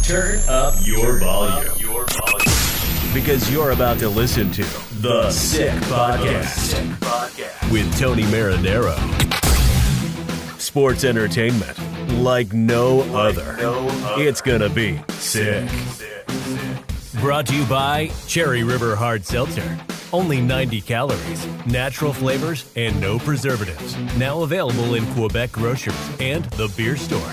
Turn up your volume. Because you're about to listen to The Sick Podcast with Tony Marinaro. Sports entertainment like no other. It's gonna be sick. Brought to you by Cherry River Hard Seltzer. Only 90 calories, natural flavors, and no preservatives. Now available in Quebec grocers and the beer store.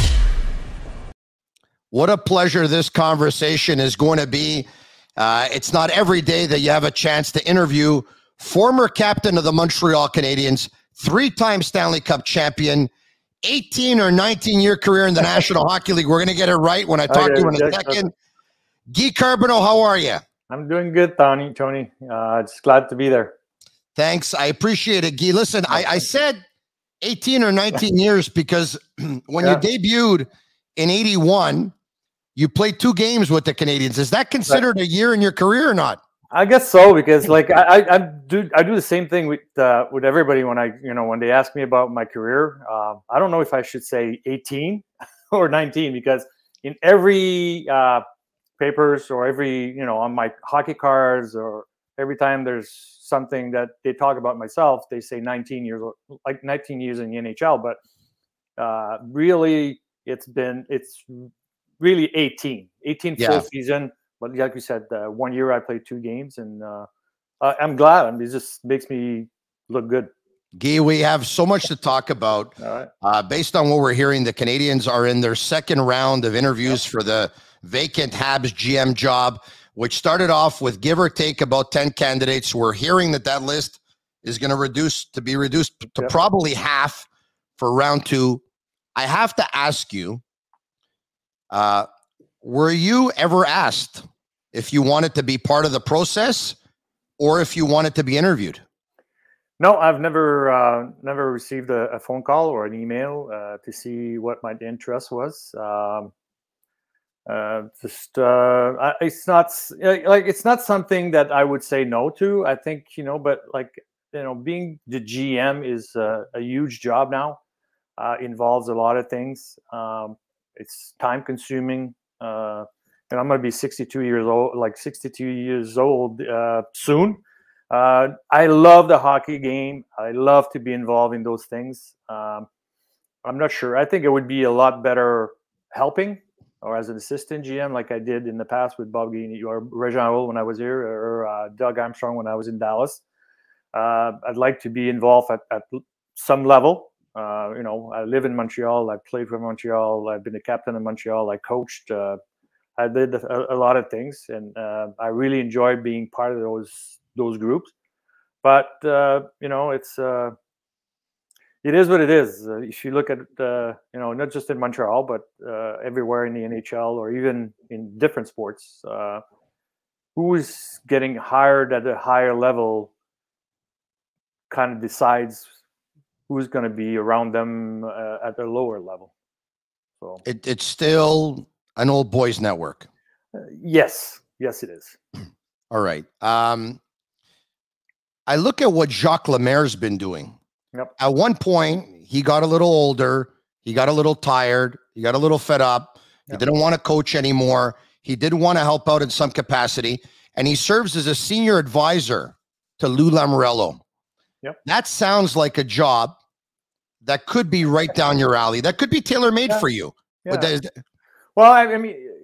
What a pleasure this conversation is going to be. It's not every day that you have a chance to interview former captain of the Montreal Canadiens, three-time Stanley Cup champion, 18 or 19-year career in the National Hockey League. We're going to get it right when I talk to you in a second. Guy Carbonneau, how are you? I'm doing good, Tony. Just glad to be there. Thanks. I appreciate it, Guy. Listen, I said 18 or 19 years because when you debuted in 81, you played 2 games with the Canadiens. Is that considered a year in your career or not? I guess so, because like I do the same thing with everybody when they ask me about my career. I don't know if I should say 18 or 19, because in every papers or every on my hockey cards, or every time there's something that they talk about myself, they say 19 years, like 19 years in the NHL. But really, it's really 18 full season. But like you said, 1 year I played 2 games, and I'm glad. It just makes me look good. Guy, we have so much to talk about. All right. Based on what we're hearing, the Canadiens are in their second round of interviews for the vacant Habs GM job, which started off with give or take about 10 candidates. We're hearing that list is going to be reduced to probably half for round 2. I have to ask you, were you ever asked if you wanted to be part of the process or if you wanted to be interviewed? No, I've never received a phone call or an email to see what my interest was. It's not something that I would say no to. I think, but being the GM is a huge job now. Involves a lot of things. It's time consuming. And I'm going to be 62 years old soon. I love the hockey game. I love to be involved in those things. I'm not sure. I think it would be a lot better helping or as an assistant GM, like I did in the past with Bob Gainey or Regin Howell when I was here, or Doug Armstrong when I was in Dallas. I'd like to be involved at some level. I live in Montreal. I played for Montreal. I've been a captain of Montreal. I coached. I did a lot of things, and I really enjoyed being part of those groups. But it is what it is. If you look at not just in Montreal, but everywhere in the NHL or even in different sports, who is getting hired at a higher level kind of decides who's going to be around them at a lower level. So it's still an old boys network. Yes, it is. All right. I look at what Jacques Lemaire's been doing. Yep. At one point, he got a little older. He got a little tired. He got a little fed up. He didn't want to coach anymore. He did want to help out in some capacity. And he serves as a senior advisor to Lou Lamoriello. Yep. That sounds like a job that could be right down your alley. That could be tailor-made for you. Yeah. Well, I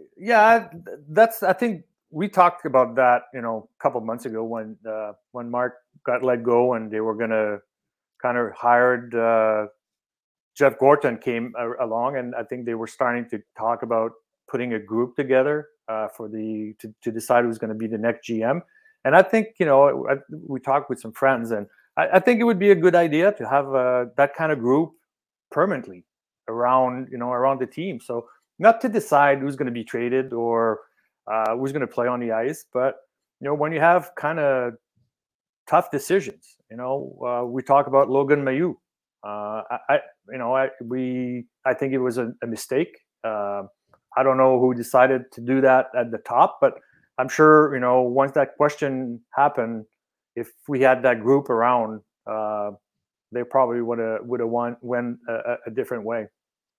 think we talked about that, a couple of months ago when Mark got let go and they were going to kind of hired Jeff Gorton came along, and I think they were starting to talk about putting a group together to decide who's going to be the next GM. And I think, we talked with some friends, and I think it would be a good idea to have that kind of group permanently around the team. So not to decide who's going to be traded or who's going to play on the ice, but when you have kind of tough decisions, we talk about Logan Mailloux. I think it was a mistake. I don't know who decided to do that at the top, but I'm sure once that question happened, if we had that group around, they probably would have went a different way.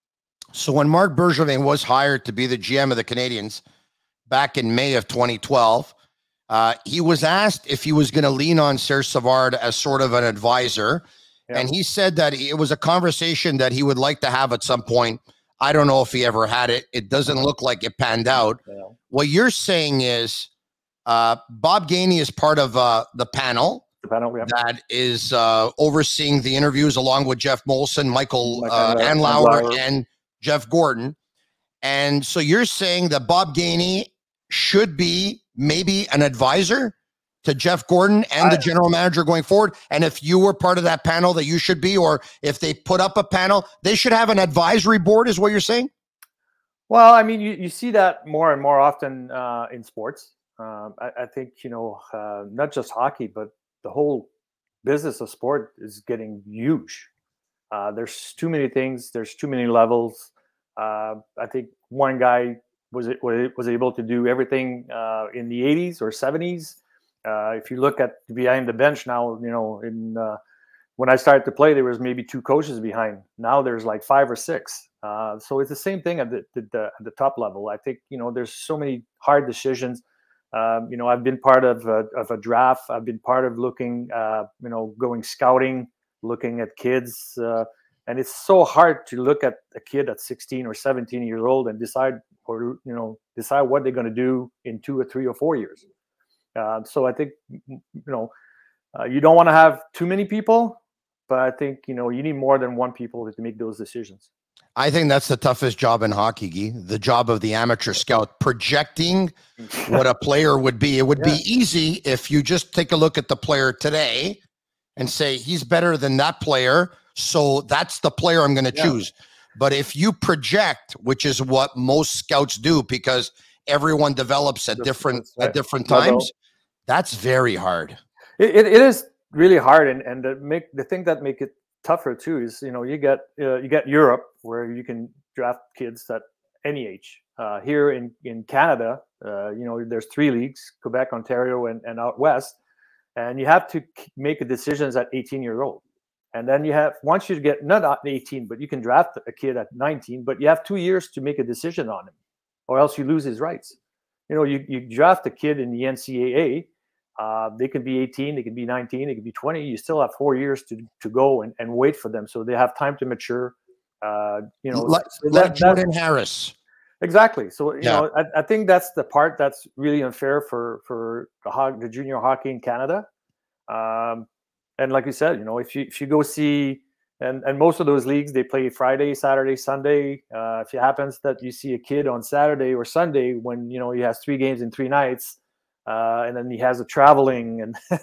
So when Marc Bergevin was hired to be the GM of the Canadiens back in May of 2012, he was asked if he was going to lean on Serge Savard as sort of an advisor. Yeah. And he said that it was a conversation that he would like to have at some point. I don't know if he ever had it. It doesn't look like it panned out. Yeah. What you're saying is Bob Gainey is part of the panel. That is overseeing the interviews along with Jeff Molson, Michael Andlauer, and Jeff Gordon. And so you're saying that Bob Gainey should be maybe an advisor to Jeff Gordon and the general manager going forward. And if you were part of that panel, that you should be, or if they put up a panel, they should have an advisory board, is what you're saying? Well, I mean, you see that more and more often in sports. I think, not just hockey, but the whole business of sport is getting huge. There's too many things. There's too many levels. I think one guy was able to do everything in the 80s or 70s. If you look at behind the bench now, when I started to play, there was maybe 2 coaches behind. Now there's like 5 or 6. So it's the same thing at the top level. I think, there's so many hard decisions. I've been part of a draft. I've been part of looking, going scouting, looking at kids. And it's so hard to look at a kid at 16 or 17 years old and decide what they're going to do in 2 or 3 or 4 years. So I think, you don't want to have too many people, but I think, you need more than one people to make those decisions. I think that's the toughest job in hockey, Guy, the job of the amateur scout, projecting what a player would be. It would be easy if you just take a look at the player today and say, he's better than that player, so that's the player I'm going to choose. But if you project, which is what most scouts do, because everyone develops at different times, that's very hard. It is really hard, and the thing that make it tougher too is you get Europe, where you can draft kids at any age. Here in Canada, there's 3 leagues: Quebec, Ontario, and out west, and you have to make decisions at 18 years old. And then once you get not at 18, but you can draft a kid at 19, but you have 2 years to make a decision on him, or else you lose his rights. You draft a kid in the NCAA. They can be 18, they can be 19, they can be 20. You still have 4 years to go and wait for them, so they have time to mature. Like Jordan Harris. Exactly. So I think that's the part that's really unfair for the junior hockey in Canada. And like you said, if you go see, and most of those leagues, they play Friday, Saturday, Sunday. If it happens that you see a kid on Saturday or Sunday when he has 3 games in 3 nights. And then he has a traveling,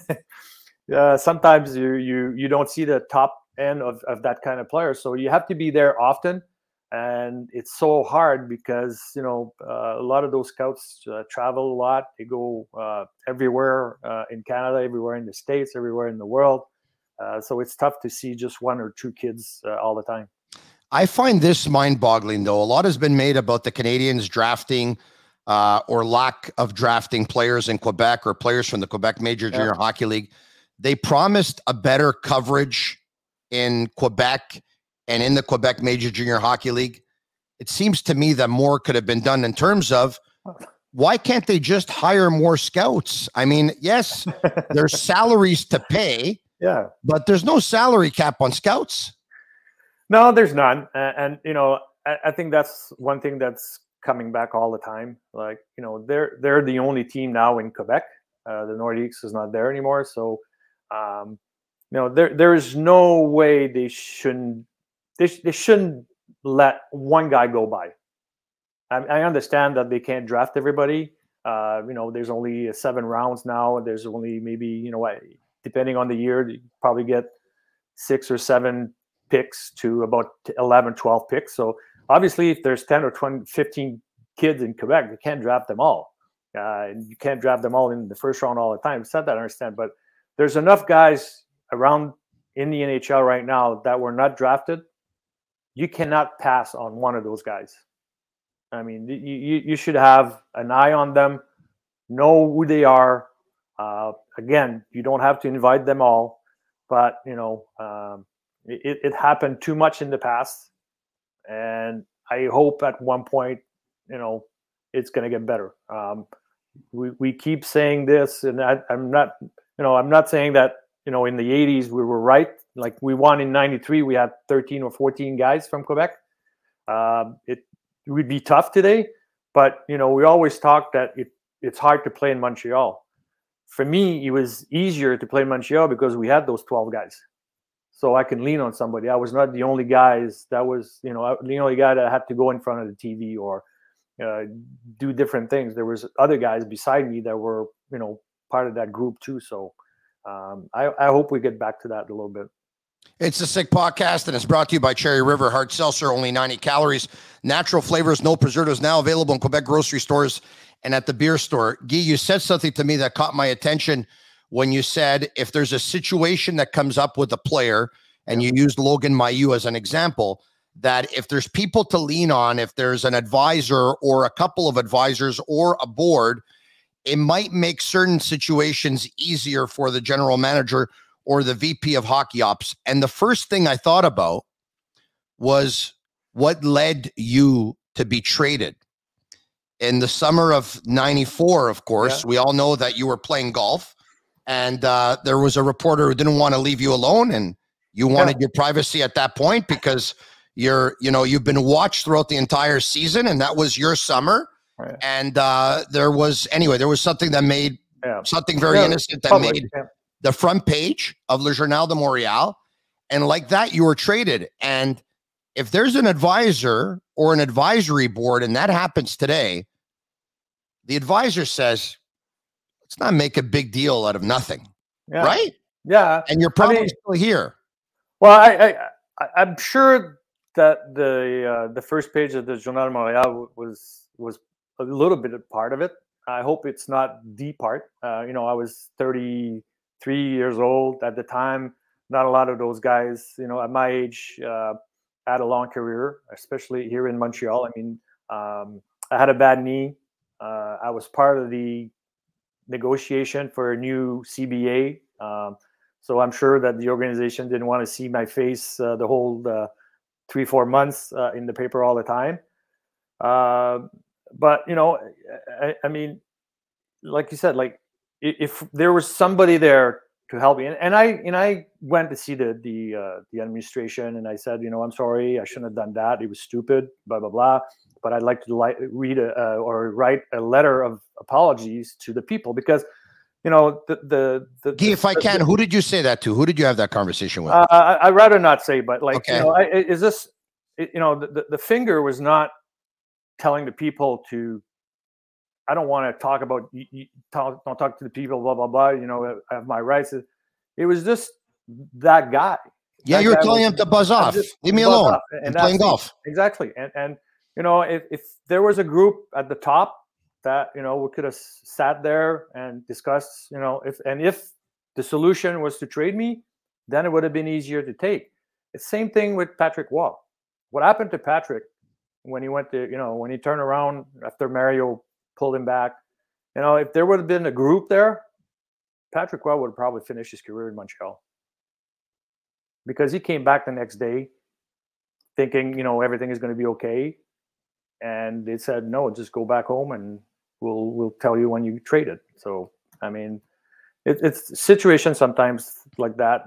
and sometimes you don't see the top end of that kind of player. So you have to be there often, and it's so hard because a lot of those scouts travel a lot. They go everywhere in Canada, everywhere in the States, everywhere in the world. So it's tough to see just 1 or 2 kids all the time. I find this mind-boggling, though. A lot has been made about the Canadiens drafting or lack of drafting players in Quebec or players from the Quebec Major Junior Hockey League. They promised a better coverage in Quebec and in the Quebec Major Junior Hockey League. It seems to me that more could have been done in terms of why can't they just hire more scouts? I mean, yes, there's salaries to pay, but there's no salary cap on scouts. No, there's none. And I think that's one thing that's coming back all the time. Like, they're the only team now in Quebec. The Nordiques is not there anymore. So, there is no way they shouldn't let one guy go by. I understand that they can't draft everybody. There's only 7 rounds now. There's only maybe, depending on the year, you probably get 6 or 7 picks to about 11, 12 picks. So obviously, if there's 10 or 20, 15 kids in Quebec, you can't draft them all. You can't draft them all in the first round all the time. It's not that I understand, but there's enough guys around in the NHL right now that were not drafted. You cannot pass on one of those guys. I mean, you should have an eye on them, know who they are. Again, you don't have to invite them all, but it happened too much in the past. And I hope at one point, it's going to get better. We keep saying this, and I'm not saying that, in the 80s we were right. Like we won in 93, we had 13 or 14 guys from Quebec. It would be tough today, but we always talk that it's hard to play in Montreal. For me, it was easier to play in Montreal because we had those 12 guys. So I can lean on somebody. I was not the only guys that was, the only guy that had to go in front of the TV or do different things. There was other guys beside me that were, part of that group too. So I hope we get back to that a little bit. It's the Sick Podcast, and it's brought to you by Cherry River Hard Seltzer. Only 90 calories, natural flavors, no preservatives. Now available in Quebec grocery stores and at the beer store. Guy, you said something to me that caught my attention when you said if there's a situation that comes up with a player, and you used Logan Mailloux as an example, that if there's people to lean on, if there's an advisor or a couple of advisors or a board, it might make certain situations easier for the general manager or the VP of hockey ops. And the first thing I thought about was what led you to be traded. In the summer of 94, of course, we all know that you were playing golf, and there was a reporter who didn't want to leave you alone, and you wanted your privacy at that point because you've been watched throughout the entire season, and that was your summer. Right. And there was something that made something very innocent that made the front page of Le Journal de Montréal. And like that, you were traded. And if there's an advisor or an advisory board, and that happens today, the advisor says, let's not make a big deal out of nothing. Yeah. Right? Yeah. And you're probably still here. Well, I'm sure that the first page of the Journal de Montréal was a little bit a part of it. I hope it's not the part. I was 33 years old at the time. Not a lot of those guys, at my age, had a long career, especially here in Montreal. I mean, I had a bad knee. I was part of the negotiation for a new CBA. So I'm sure that the organization didn't want to see my face the whole 3-4 months in the paper all the time. But I mean, like you said, like if there was somebody there to help me, and I went to see the administration, and I said, I'm sorry, I shouldn't have done that. It was stupid, blah blah blah. But I'd like to write a letter of apologies to the people because. Guy, if I can, who did you say that to? Who did you have that conversation with? I'd rather not say, but okay. Is this, the finger was not telling the people to, I don't want to talk about, don't talk to the people, blah, blah, blah, I have my rights. It was just that guy. Yeah, you were telling him to buzz off. Leave me alone. I'm playing golf. Exactly. And if there was a group at the top, that we could have sat there and discussed, if the solution was to trade me, then it would have been easier to take. The same thing with Patrick Roy. What happened to Patrick when he went to, when he turned around after Mario pulled him back? If there would have been a group there, Patrick Roy would have probably finished his career in Montreal because he came back the next day thinking, everything is going to be okay, and they said no, just go back home and we'll tell you when you traded. So, I mean, it's situations sometimes like that,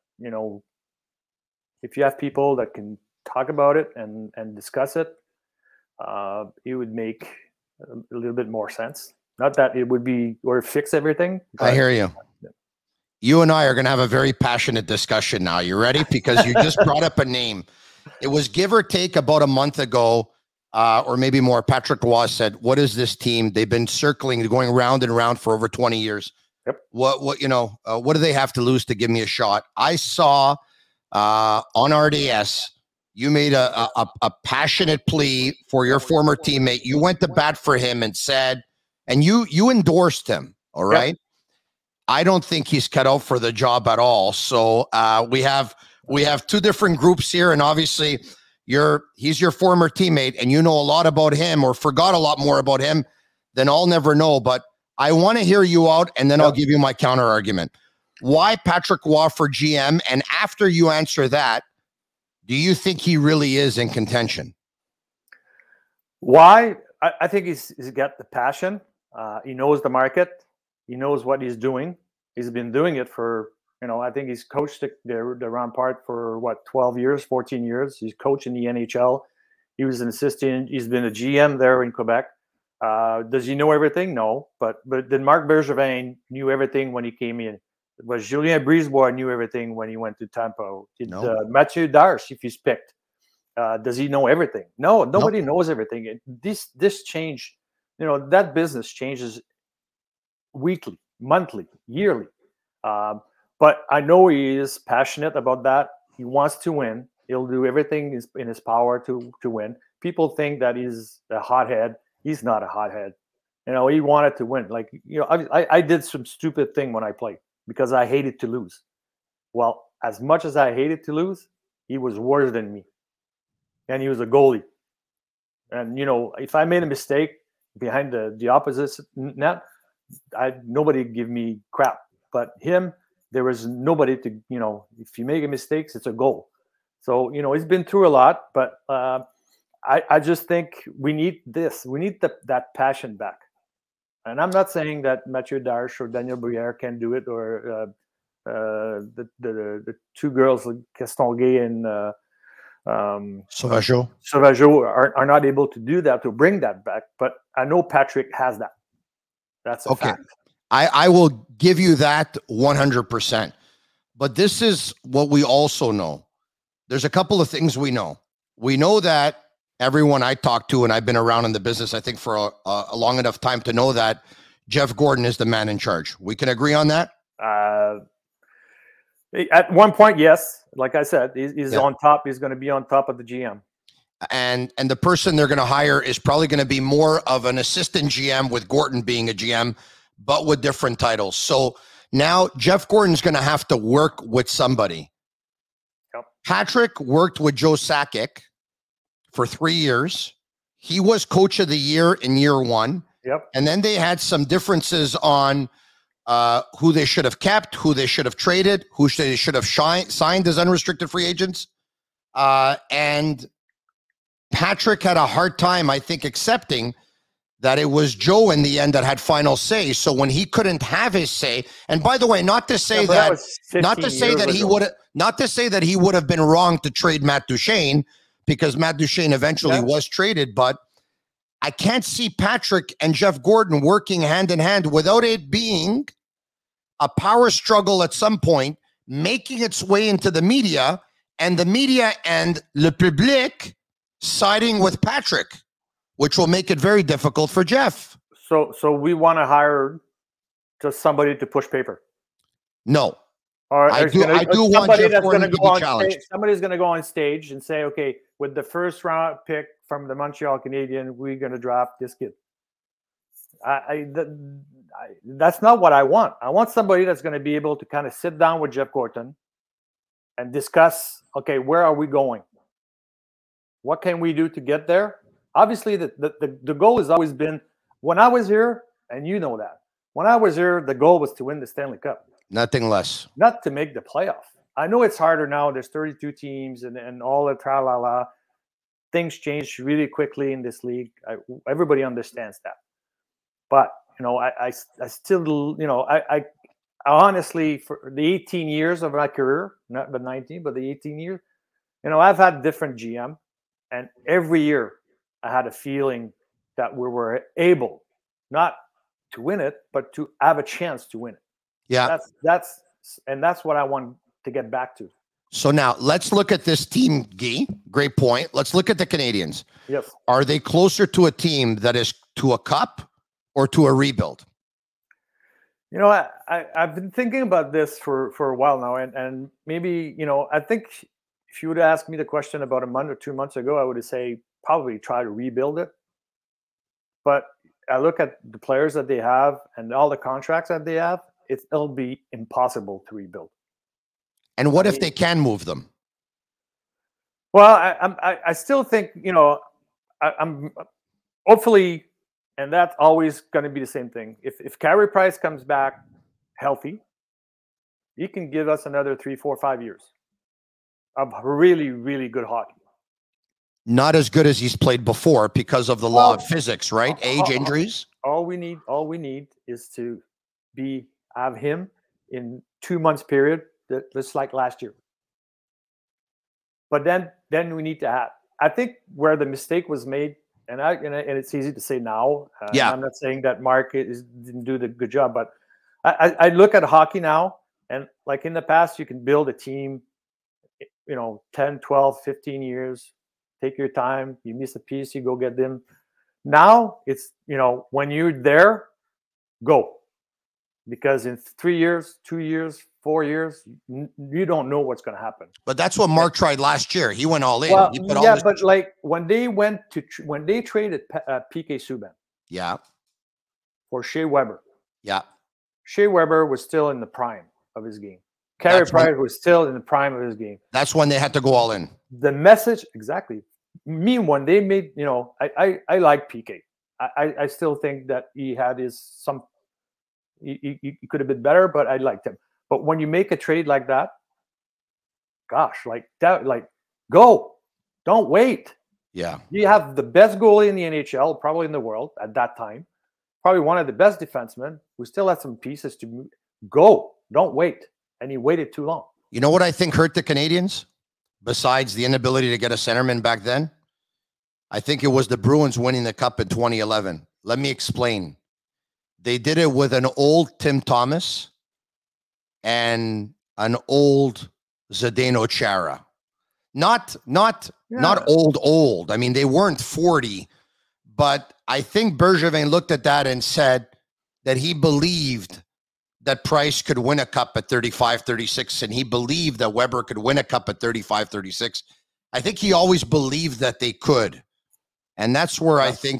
if you have people that can talk about it and discuss it, it would make a little bit more sense. Not that it would be or fix everything. I hear you. You and I are going to have a very passionate discussion now. You ready? Because you just brought up a name. It was give or take about a month ago, or maybe more. Patrick Roy said, what is this team? They've been circling, going round and round for over 20 years. Yep. What do they have to lose to give me a shot? I saw on RDS, you made a passionate plea for your former teammate. You went to bat for him and said, and you endorsed him. All right. Yep. I don't think he's cut out for the job at all. So we have two different groups here, and obviously he's your former teammate, and you know a lot about him or forgot a lot more about him than I'll never know. But I want to hear you out, and then I'll give you my counter argument. Why Patrick Roy for GM? And after you answer that, do you think he really is in contention? Why? I think he's got the passion. He knows the market. He knows what he's doing. He's been doing it for, I think he's coached the Rampart for what, 12 years, 14 years. He's coached in the NHL. He was an assistant. He's been a GM there in Quebec. Does he know everything? No. But then Marc Bergevin knew everything when he came in. Was Julien Brisebois knew everything when he went to Tampa? Did Mathieu Darche, if he's picked, does he know everything? No, nobody knows everything. This change, that business changes weekly, monthly, yearly. But I know he is passionate about that. He wants to win. He'll do everything in his power to win. People think that he's a hothead. He's not a hothead. He wanted to win. Like, I did some stupid thing when I played because I hated to lose. Well, as much as I hated to lose, he was worse than me. And he was a goalie. And, if I made a mistake behind the opposite net, nobody give me crap. But him, there was nobody to, if you make a mistake, it's a goal. So, he's been through a lot, but I just think we need this. We need that passion back. And I'm not saying that Mathieu Darche or Daniel Briere can do it, or the two girls, Gaston Gay and Sauvageau are not able to do that, to bring that back. But I know Patrick has that. That's a fact. I will give you that 100%. But this is what we also know. There's a couple of things we know. We know that everyone I talk to, and I've been around in the business, I think, for a long enough time to know that Jeff Gordon is the man in charge. We can agree on that? At one point, yes. Like I said, he's on top. He's going to be on top of the GM. And the person they're going to hire is probably going to be more of an assistant GM, with Gordon being a GM, but with different titles. So now Jeff Gordon's going to have to work with somebody. Yep. Patrick worked with Joe Sakic for 3 years. He was coach of the year in year one. Yep. And then they had some differences on who they should have kept, who they should have traded, who they should have signed as unrestricted free agents. And Patrick had a hard time, I think, accepting that it was Joe in the end that had final say. So when he couldn't have his say, and by the way, not to say that he would have been wrong to trade Matt Duchene, because Matt Duchene eventually was traded, but I can't see Patrick and Jeff Gordon working hand in hand without it being a power struggle at some point, making its way into the media, and the media and le public siding with Patrick, which will make it very difficult for Jeff. So we want to hire just somebody to push paper. No. Or I do want Jeff Gordon to be challenged. Somebody's going to go on stage and say, okay, with the first round pick from the Montreal Canadiens, we're going to draft this kid. That's not what I want. I want somebody that's going to be able to kind of sit down with Jeff Gorton and discuss, okay, where are we going? What can we do to get there? Obviously, the goal has always been, when I was here, and you know that, when I was here, the goal was to win the Stanley Cup. Nothing less. Not to make the playoff. I know it's harder now. There's 32 teams and all the tra-la-la. Things change really quickly in this league. Everybody understands that. But, I still, I honestly, for the 18 years of my career, not the 19, but the 18 years, I've had different GM. And every year I had a feeling that we were able not to win it, but to have a chance to win it. Yeah. That's what I want to get back to. So now let's look at this team, Guy. Great point. Let's look at the Canadiens. Yes. Are they closer to a team that is to a cup or to a rebuild? I've been thinking about this for a while now, and maybe, I think if you would ask me the question about a month or 2 months ago, I would have said probably try to rebuild it. But I look at the players that they have and all the contracts that they have, it'll be impossible to rebuild. And what if they can move them? Well, I still think, I'm hopefully, and that's always going to be the same thing. If Carey Price comes back healthy, he can give us another 3, 4, 5 years of really, really good hockey. not as good as he's played before because of the law of physics, right? Age, injuries. All we need is to have him in 2 months period, just like last year. But then we need to have. I think where the mistake was made, and it's easy to say now. I'm not saying that Mark didn't do the good job, but I look at hockey now, and like in the past, you can build a team, 10, 12, 15 years. Take your time. You miss a piece, you go get them. Now it's, when you're there, go. Because in 3 years, 2 years, 4 years, you don't know what's going to happen. But that's what Mark tried last year. He went all in. Well, but like when they traded PK Subban, for Shea Weber, Shea Weber was still in the prime of his game. Carey Price was still in the prime of his game. That's when they had to go all in. The message, exactly. When they made, I like PK. I still think that he had he could have been better, but I liked him. But when you make a trade like that, gosh, go. Don't wait. Yeah. You have the best goalie in the NHL, probably in the world at that time. Probably one of the best defensemen who still had some pieces to move. Go. Don't wait. And he waited too long. You know what I think hurt the Canadians? Besides the inability to get a centerman back then? I think it was the Bruins winning the cup in 2011. Let me explain. They did it with an old Tim Thomas and an old Zdeno Chara. Not old. I mean, they weren't 40, but I think Bergevin looked at that and said that he believed that Price could win a cup at 35, 36, and he believed that Weber could win a cup at 35, 36. I think he always believed that they could. And that's where I think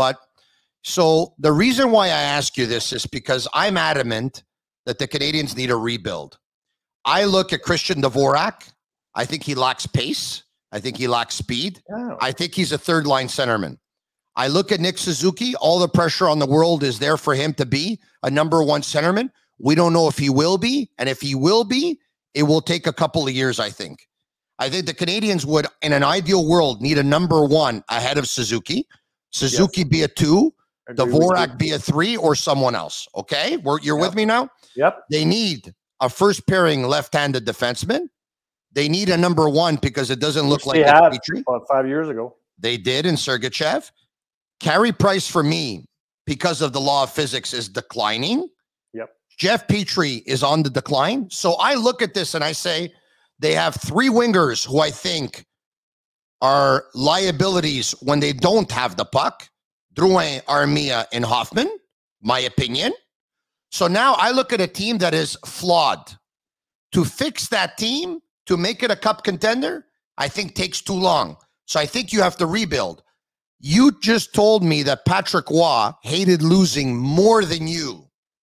so the reason why I ask you this is because I'm adamant that the Canadians need a rebuild. I look at Christian Dvorak. I think he lacks pace. I think he lacks speed. Oh. I think he's a third-line centerman. I look at Nick Suzuki. All the pressure on the world is there for him to be a number one centerman. We don't know if he will be. And if he will be, it will take a couple of years, I think. I think the Canadians would, in an ideal world, need a number one ahead of Suzuki. Suzuki be a 2. Dvorak be a 3 or someone else. Okay? You're with me now? Yep. They need a first pairing left-handed defenseman. They need a number one because it doesn't look like Petrie. About 5 years ago. They did in Sergachev. Carey Price, for me, because of the law of physics, is declining. Yep. Jeff Petrie is on the decline. So I look at this and I say they have 3 wingers who I think are liabilities when they don't have the puck. Drouin, Armia, and Hoffman, my opinion. So now I look at a team that is flawed. To fix that team, to make it a cup contender, I think takes too long. So I think you have to rebuild. You just told me that Patrick Roy hated losing more than you.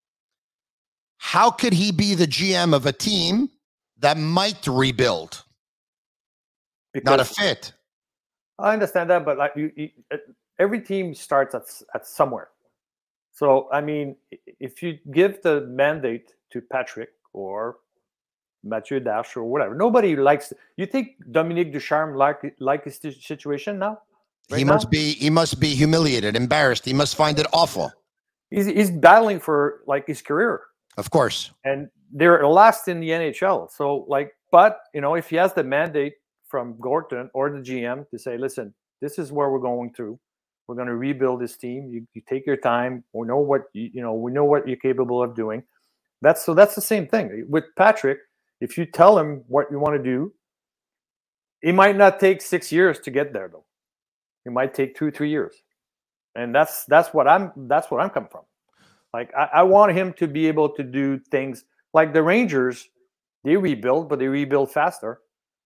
How could he be the GM of a team that might rebuild? Because not a fit. I understand that, but every team starts at somewhere. So, I mean, if you give the mandate to Patrick or Mathieu Dash or whatever, nobody likes it. You think Dominique Ducharme like his situation now? He must be humiliated, embarrassed. He must find it awful. He's battling for his career. Of course. And they're last in the NHL. So but if he has the mandate from Gorton or the GM to say, listen, this is where we're going through. We're going to rebuild this team. You take your time. We know what we know what you're capable of doing. That's the same thing with Patrick. If you tell him what you want to do, it might not take 6 years to get there, though. It might take 2-3 years, and that's what I'm coming from. I want him to be able to do things like the Rangers. They rebuild, but they rebuild faster.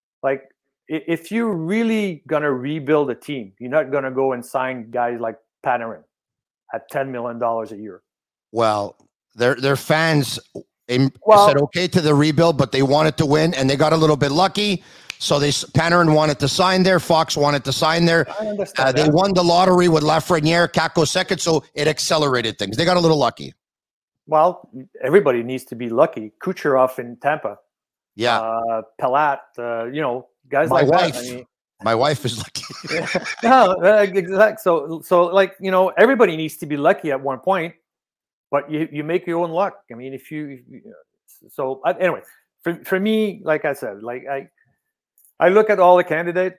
If you're really gonna rebuild a team, you're not gonna go and sign guys like Panarin at $10 million a year. Well, their fans said okay to the rebuild, but they wanted to win, and they got a little bit lucky. So Panarin wanted to sign there. Fox wanted to sign there. I understand they won the lottery with Lafreniere, Kakko second, so it accelerated things. They got a little lucky. Well, everybody needs to be lucky. Kucherov in Tampa. Yeah. Palat, guys My like wife. that. I mean, My wife is lucky. No, exactly. So like, everybody needs to be lucky at one point, but you make your own luck. I mean, anyway, for me, like I said, like I look at all the candidates.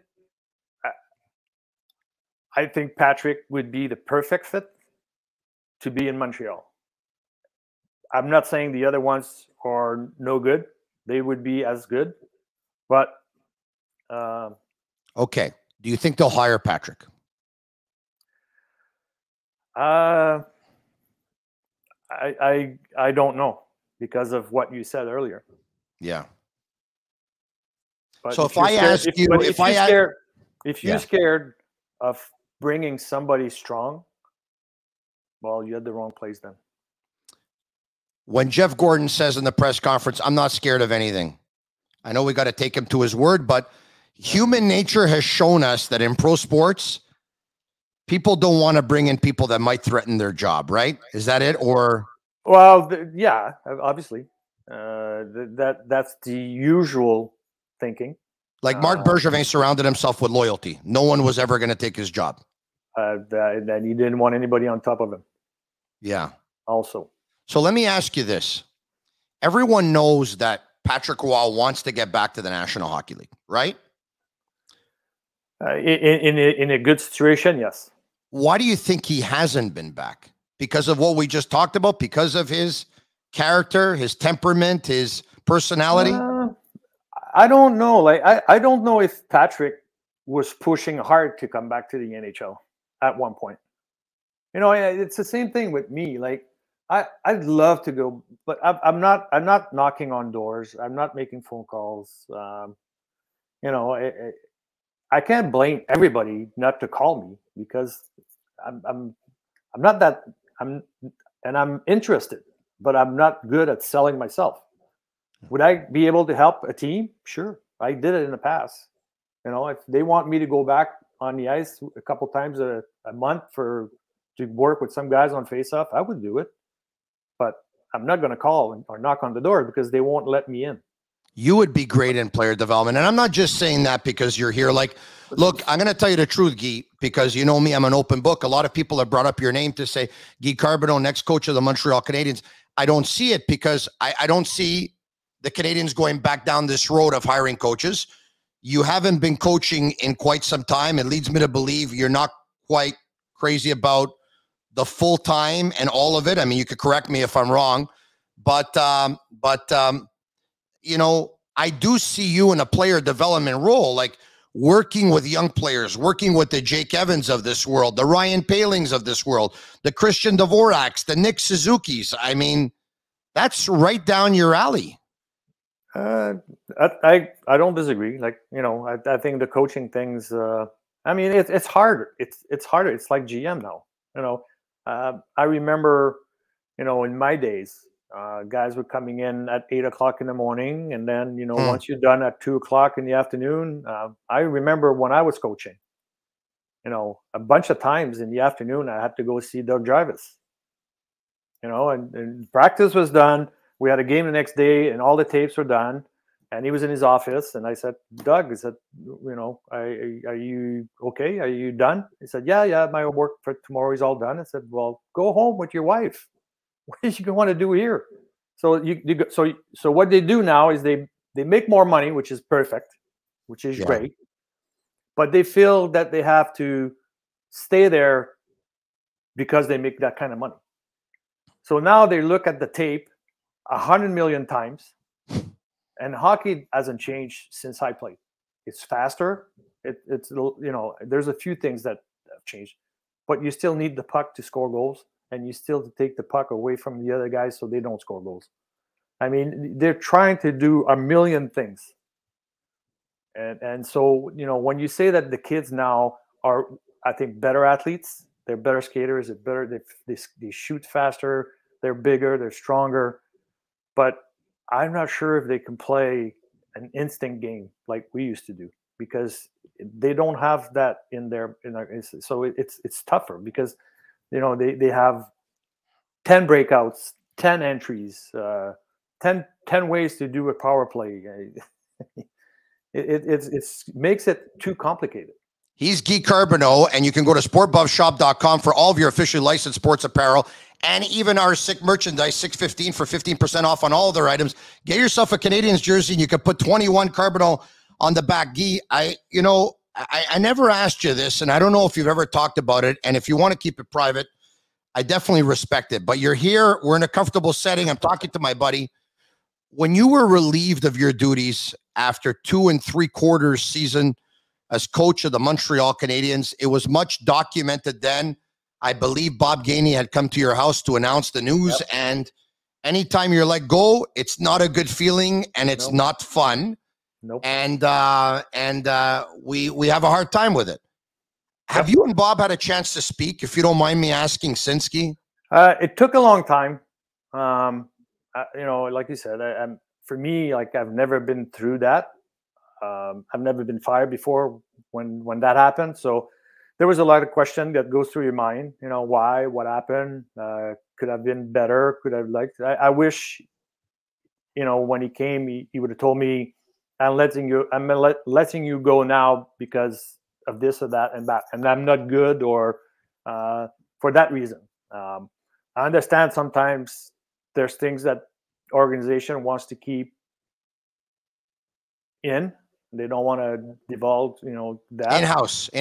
I think Patrick would be the perfect fit to be in Montreal. I'm not saying the other ones are no good. They would be as good, but okay. Do you think they'll hire Patrick? I don't know because of what you said earlier. Yeah. But so if I ask you, if you're scared of bringing somebody strong, well, you're at the wrong place then. When Jeff Gordon says in the press conference, I'm not scared of anything. I know we got to take him to his word, but human nature has shown us that in pro sports, people don't want to bring in people that might threaten their job, right? Is that it? Or well, yeah, obviously, that's the usual thinking. Like Marc Bergevin surrounded himself with loyalty. No one was ever going to take his job. That he didn't want anybody on top of him. Yeah. Also. So let me ask you this. Everyone knows that Patrick Roy wants to get back to the National Hockey League, right? In a good situation, yes. Why do you think he hasn't been back? Because of what we just talked about? Because of his character, his temperament, his personality? I don't know. Like I don't know if Patrick was pushing hard to come back to the NHL at one point. It's the same thing with me. Like I'd love to go, but I'm not knocking on doors. I'm not making phone calls. I can't blame everybody not to call me because I'm not that I'm interested, but I'm not good at selling myself. Would I be able to help a team? Sure. I did it in the past. If they want me to go back on the ice a couple times a month to work with some guys on faceoff, I would do it. But I'm not going to call or knock on the door because they won't let me in. You would be great in player development. And I'm not just saying that because you're here. Like, look, I'm going to tell you the truth, Guy, because you know me, I'm an open book. A lot of people have brought up your name to say, Guy Carbonneau, next coach of the Montreal Canadiens. I don't see it because I don't see the Canadiens going back down this road of hiring coaches. You haven't been coaching in quite some time. It leads me to believe you're not quite crazy about the full time and all of it. I mean, you could correct me if I'm wrong, but I do see you in a player development role, like working with young players, working with the Jake Evans of this world, the Ryan Palings of this world, the Christian Dvoraks, the Nick Suzuki's. I mean, that's right down your alley. I don't disagree. Like, I think the coaching things, it's harder. It's harder. It's like GM now, I remember, in my days, guys were coming in at 8:00 in the morning. And then, once you're done at 2:00 in the afternoon, I remember when I was coaching, a bunch of times in the afternoon, I had to go see Doug Jarvis, and practice was done. We had a game the next day and all the tapes were done and he was in his office and I said, Doug, are you okay? Are you done? He said, yeah, my work for tomorrow is all done. I said, well, go home with your wife. What do you want to do here? So so what they do now is they make more money, which is perfect, which is great. But they feel that they have to stay there because they make that kind of money. So now they look at the tape 100 million times, and hockey hasn't changed since I played. It's faster. It's there's a few things that have changed, but you still need the puck to score goals, and you still take the puck away from the other guys so they don't score goals. I mean, they're trying to do a million things, and so when you say that the kids now are, I think, better athletes, they're better skaters, they're better, they shoot faster, they're bigger, they're stronger. But I'm not sure if they can play an instinct game like we used to do because they don't have that in their so it's tougher because they have 10 breakouts, 10 entries, 10 ways to do a power play. it makes it too complicated. He's Guy Carbonneau, and you can go to sportbuffshop.com for all of your officially licensed sports apparel and even our sick merchandise, 615 for 15% off on all of their items. Get yourself a Canadiens jersey, and you can put 21 Carbonneau on the back. Guy, I never asked you this, and I don't know if you've ever talked about it, and if you want to keep it private, I definitely respect it. But you're here. We're in a comfortable setting. I'm talking to my buddy. When you were relieved of your duties after 2 3/4 season as coach of the Montreal Canadiens, it was much documented then. I believe Bob Gainey had come to your house to announce the news. Yep. And anytime you're let go, it's not a good feeling, and it's not fun. Nope. And we have a hard time with it. Have you and Bob had a chance to speak, if you don't mind me asking, Sinsky? It took a long time. Like you said, for me, like, I've never been through that. I've never been fired before when that happened. So there was a lot of question that goes through your mind. Why? What happened? Could have been better? Could have I wish, when he came, he would have told me, I'm letting you go now because of this or that and that, and I'm not good, or for that reason. I understand sometimes there's things that organization wants to keep in. They don't want to divulge, that in-house.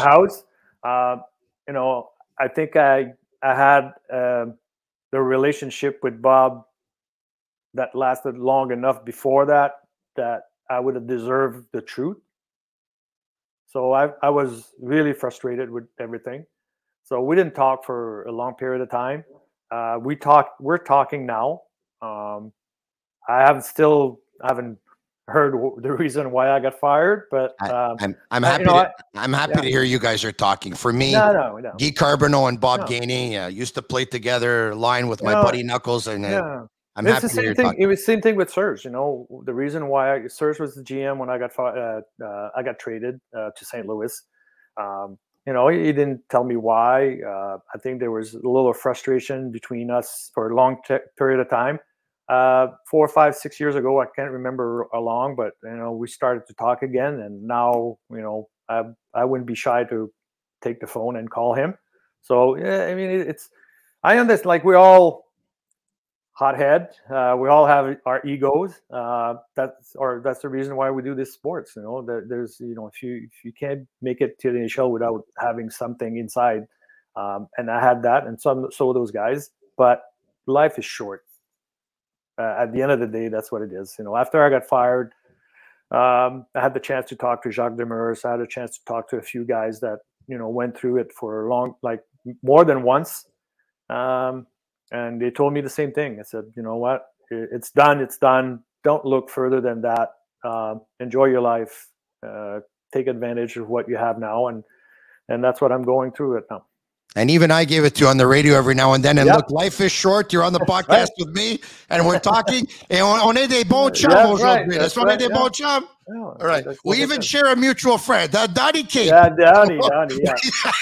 I think I had the relationship with Bob that lasted long enough before that I would have deserved the truth. So I was really frustrated with everything. So we didn't talk for a long period of time. We're talking now. I haven't heard the reason why I got fired, but I'm happy to hear you guys are talking. For me, no. Guy Carbonneau and Bob Gainey used to play together, line with my buddy Knuckles, and I'm happy to hear you talking. It was the same thing with Serge. The reason why Serge was the GM when I got traded to St. Louis. He didn't tell me why. I think there was a little frustration between us for a long period of time. 4, 5, 6 years ago, I can't remember how long, but we started to talk again, and now I wouldn't be shy to take the phone and call him. So I understand. Like, we're all hothead. We all have our egos. That's the reason why we do this sports. There's if you can't make it to the NHL without having something inside, and I had that, and so those guys. But life is short. At the end of the day, that's what it is. After I got fired, I had the chance to talk to Jacques Demers. I had a chance to talk to a few guys that went through it for more than once, and they told me the same thing. I said, you know what, it's done. It's done. Don't look further than that. Enjoy your life. Take advantage of what you have now, and that's what I'm going through it now. And even I gave it to you on the radio every now and then. And look, life is short. You're on the podcast with me, and we're talking. Et on est des bons chums aujourd'hui. Est-ce qu'on est des bons chums? All right. We even share a mutual friend, Donnie King. Yeah, Donnie, yeah.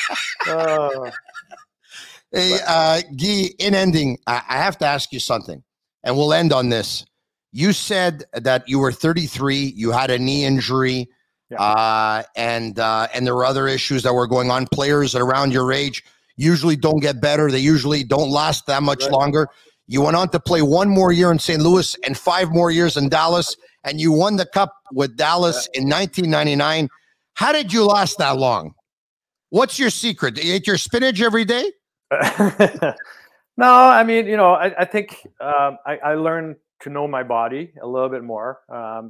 Hey, Guy, in ending, I have to ask you something, and we'll end on this. You said that you were 33, you had a knee injury, and there were other issues that were going on. Players around your age usually don't get better. They usually don't last that much longer. You went on to play 1 more year in St. Louis and 5 more years in Dallas, and you won the Cup with Dallas in 1999. How did you last that long? What's your secret? Do you eat your spinach every day? No, I mean, I think I learned to know my body a little bit more.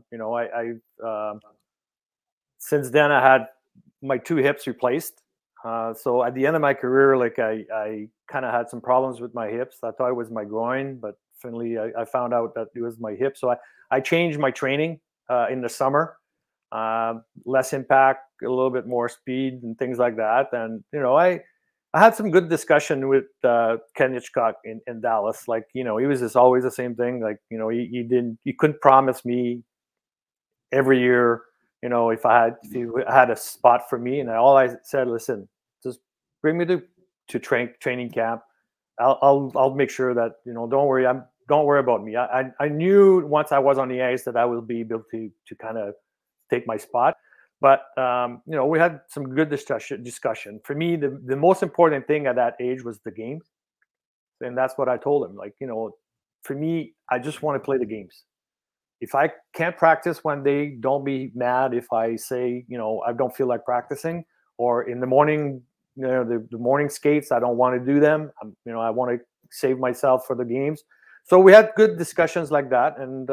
Since then, I had my 2 hips replaced. So at the end of my career, I kind of had some problems with my hips. I thought it was my groin, but finally I found out that it was my hip. So I changed my training in the summer, less impact, a little bit more speed and things like that. And, I had some good discussion with Ken Hitchcock in Dallas. He was just always the same thing. He couldn't promise me every year, if he had a spot for me, and all I said, listen, just bring me to training camp. I'll make sure that don't worry about me. I knew once I was on the ice that I will be able to kind of take my spot. But we had some good discussion. For me, the most important thing at that age was the games, and that's what I told him. Like, for me, I just want to play the games. If I can't practice one day, don't be mad if I say, I don't feel like practicing, or in the morning, the morning skates, I don't want to do them. I want to save myself for the games. So we had good discussions like that, and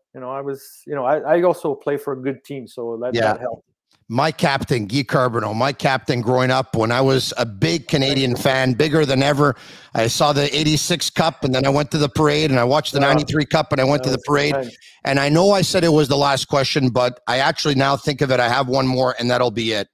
I also play for a good team, so that helped. My captain, Guy Carbonneau, my captain growing up, when I was a big Canadian fan, bigger than ever. I saw the 86 Cup, and then I went to the parade, and I watched the 93 Cup, and I went to the parade. And I know I said it was the last question, but I actually now think of it. I have one more, and that'll be it.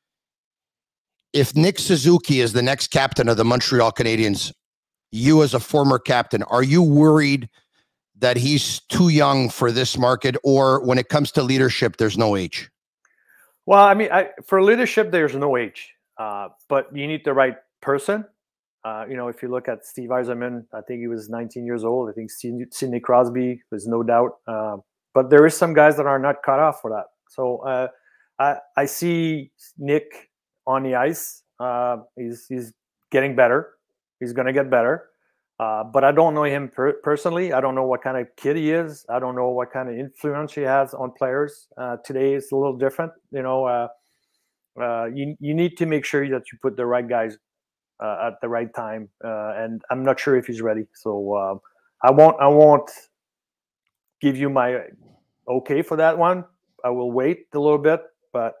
If Nick Suzuki is the next captain of the Montreal Canadiens, you as a former captain, are you worried that he's too young for this market, or when it comes to leadership, there's no age? Well, I mean, for leadership, there's no age, but you need the right person. If you look at Steve Yzerman, I think he was 19 years old. I think Sidney Crosby was no doubt. But there is some guys that are not cut off for that. So I see Nick on the ice. He's getting better. He's going to get better. But I don't know him personally. I don't know what kind of kid he is. I don't know what kind of influence he has on players. Today it's a little different. You need to make sure that you put the right guys at the right time. And I'm not sure if he's ready. So I won't give you my okay for that one. I will wait a little bit. But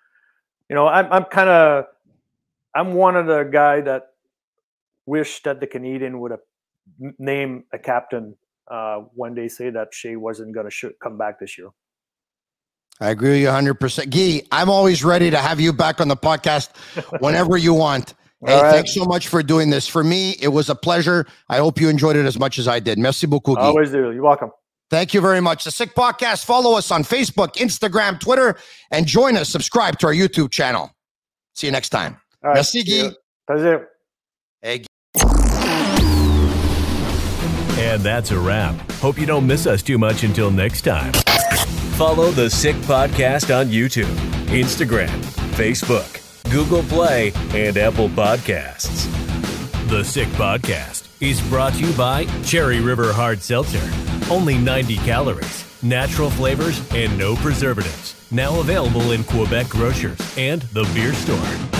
I'm one of the guy that wish that the Canadian would have named a captain when they say that Shea wasn't going to come back this year. I agree with you 100%. Guy, I'm always ready to have you back on the podcast whenever you want. Hey, right. Thanks so much for doing this. For me, it was a pleasure. I hope you enjoyed it as much as I did. Merci beaucoup, Guy. Always do. You're welcome. Thank you very much. The Sick Podcast. Follow us on Facebook, Instagram, Twitter, and join us. Subscribe to our YouTube channel. See you next time. All right. Merci, Guy. Pleasure. Hey, and that's a wrap. Hope you don't miss us too much until next time. Follow the Sick Podcast on YouTube, Instagram, Facebook, Google Play, and Apple Podcasts. The Sick Podcast is brought to you by Cherry River Hard Seltzer. Only 90 calories, natural flavors, and no preservatives. Now available in Quebec grocers and the beer store.